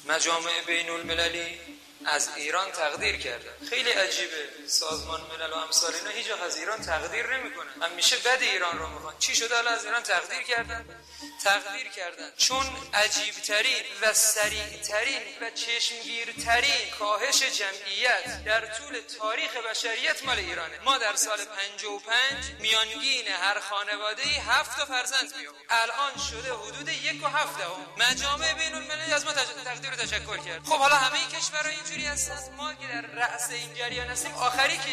مجامع بین المللی از ایران تقدیر کردن. خیلی عجیبه، سازمان ملل و امثال اینا هیچ وقت از ایران تقدیر نمیکنن. همیشه بد ایران رو میخوان. چی شده الان از ایران تقدیر کردن؟ چون عجیبترین و سریعترین و چشمگیرترین کاهش جمعیت در طول تاریخ بشریت مال ایرانه. ما در سال 55 میانگین هر خانواده 7 تا فرزند می آورد. الان شده حدود 1.7. مجامع بین المللی از ما تقدیر و تشکر کرد. خب حالا همه کشورها اینجوری هستند. ما که در رأس این جریان هستیم. آخری که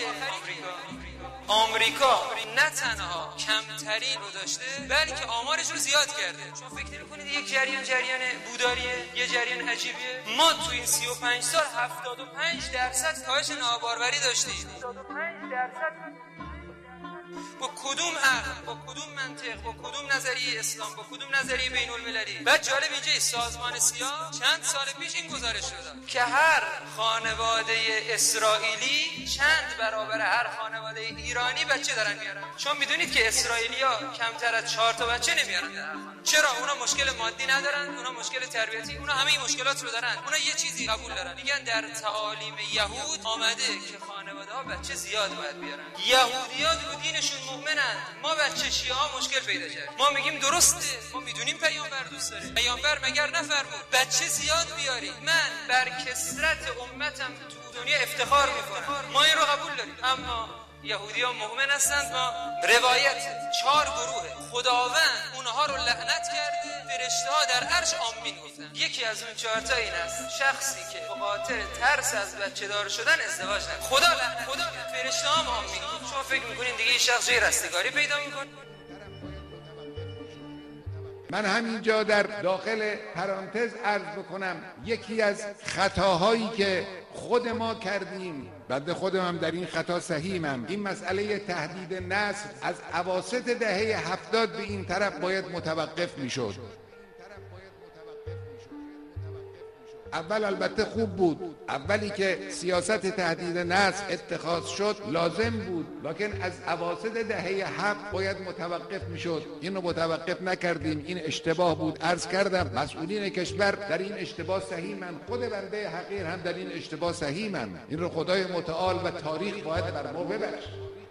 آمریکا نه تنها کمترین رو داشته بلکه آمارش رو زیاد کرده. شما فکر نمی‌کنید یک جریان بوداریه، یه جریان عجیبیه؟ ما تو این 35 سال 75% کاهش ناباروری داشتیم. 75%. با کدوم عقل، با کدوم منطق، با کدوم نظریه اسلام، با کدوم نظریه بین المللی؟ بعد جالب اینجا سازمان سیاه چند سال پیش این گزارش داد که هر خانواده اسرائیلی چند برابر هر خانواده ایرانی بچه دارن میارن. شما میدونید که اسرائیلیا کمتر از 4 تا بچه نمیارن در هر خانواده. چرا؟ اونا مشکل مادی ندارن، اونا مشکل تربیتی، اونا همه این مشکلات رو دارن. اونا یه چیزی قبول دارن، میگن در تعالیم یهود آمده که خانواده‌ها بچه زیاد باید بیارن. یهودی‌ها رو دینشون مؤمنن. ما بچه شیعه‌ها مشکل پیدا کردیم. ما میگیم درسته، ما میدونیم پیامبر دوست داره. پیامبر مگر نفرمود بچه زیاد بیاری؟ من بر کثرت امتم تو دنیا افتخار میکنم. ما این رو قبول داریم. اما یهودی‌ها مؤمن هستند. ما روایت 4 گروه خداوند اونها رو لعنت کرده، فرشته‌ها در عرش آمین گفتن. یکی از اون 4 تا این است: شخصی که به خاطر ترس از بچه دار شدن ازدواج نکنه. خدا لعنت، خدا فرشته‌ها هم آمین. شما فکر می‌کنین دیگه این شخص جای رستگاری پیدا می‌کنه؟ من همینجا در داخل پرانتز عرض بکنم یکی از خطاهایی که خود ما کردیم، بنده خودم هم در این خطا سهیمم، این مسئله تهدید نسل از اواسط دهه 70 به این طرف باید متوقف میشد. اول البته خوب بود، اولی که سیاست تهدید نسل اتخاذ شد لازم بود، لکن از اواسط دهه 7 باید متوقف میشد. اینو متوقف نکردیم، این اشتباه بود. عرض کردم مسئولین کشور در این اشتباه سهیمن، خود بنده حقیر هم در این اشتباه سهیمم. این رو خدای متعال و تاریخ باید بر ما ببخشه.